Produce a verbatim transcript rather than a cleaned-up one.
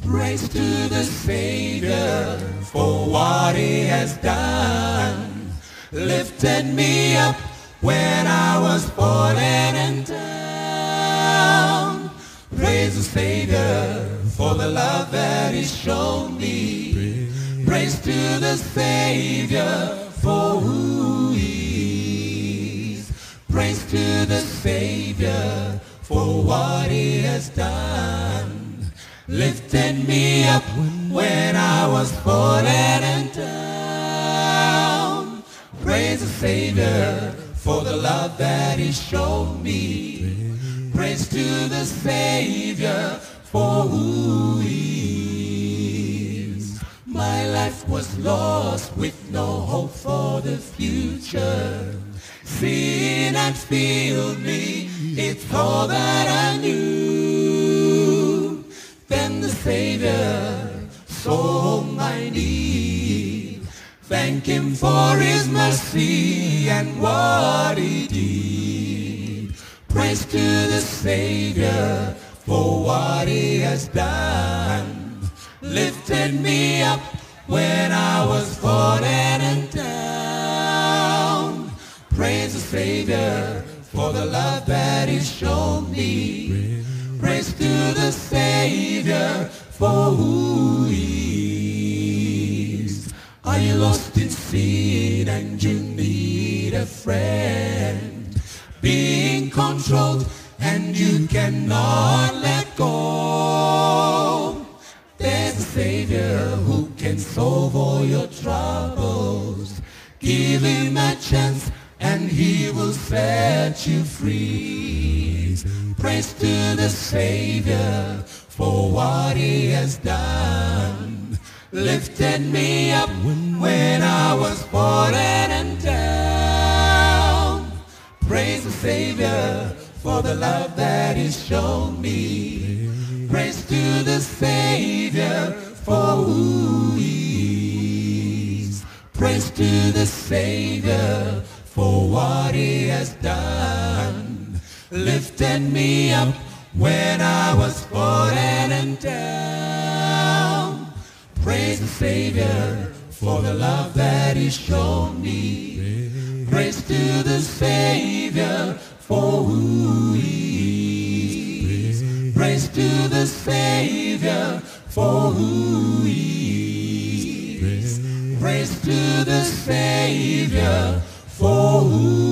Praise to the Savior for what He has done. Lifted me up when I was falling and down. Praise the Savior for the love that He's shown me. Praise to the Savior for who He is. Praise to the Savior for what He has done. Lifted me up when I was falling and down. Praise the Savior for the love that He showed me. Praise to the Savior for who He is. My life was lost with no hope for the future. Sin had filled me, it's all that I knew. Then the Savior saw my need. Thank Him for His mercy and what He did. Praise to the Savior for what He has done. Lifted me up when I was falling and down. Praise the Savior for the love that He's shown me. Praise to the Savior for who He is. Are you lost in sin and you need a friend? Being controlled and you cannot let go. There's a Savior who can solve all your troubles. Give Him a chance and He will set you free. Praise to the Savior for what He has done. Lifted me up when I was falling and down. Praise the Savior for the love that He's shown me. Praise to the Savior for who He is. Praise to the Savior for what He has done. Lifted me up when I was falling and down. Praise the Savior for the love that He's shown me. Praise to the Savior for who He is. Praise to the Savior for who He is. Praise to the Savior for who